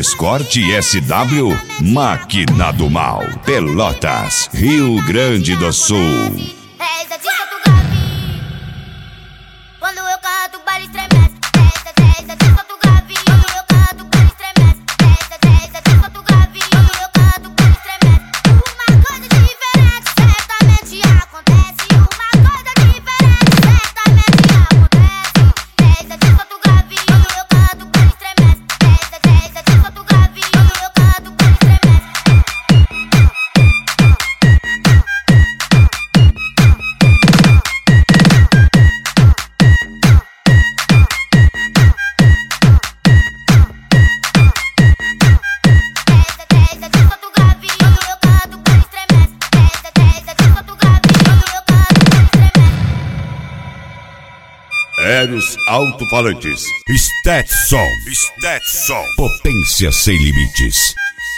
Escort SW, Máquina do Mal, Pelotas, Rio Grande do Sul. Essa de Santo Grave, quando eu canto, o baile estremece. Essa de Santo Grave, quando eu canto, o baile estremece. Essa de Santo Grave, quando eu canto, o baile estremece. Uma coisa diferente certamente acontece. Uma coisa diferente certamente acontece. Essa de Santo Grave, quando eu canto, o baile estremece. Essa de Santo Grave, quando eu canto, o baile estremece. Eros Alto-Falantes, Stetson, potência sem limites.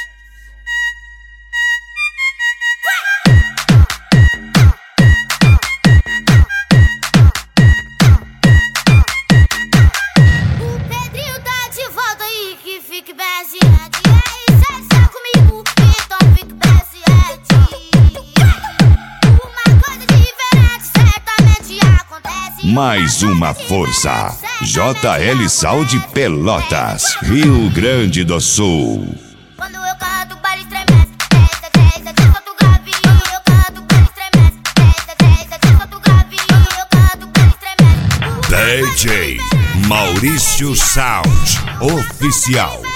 O Pedrinho tá de volta aí, que fique bem ciente. E aí, cê está comigo, então fique bem ciente. Uma coisa diferente certamente acontece. Mais uma força. JL Saúde Pelotas, Rio Grande do Sul. Quando eu canto, o baile estremece. Essa de Santo Grave, quando eu canto, o baile estremece. Essa de Santo Grave, quando eu canto, o baile estremece. DJ Maurício Sound Oficial.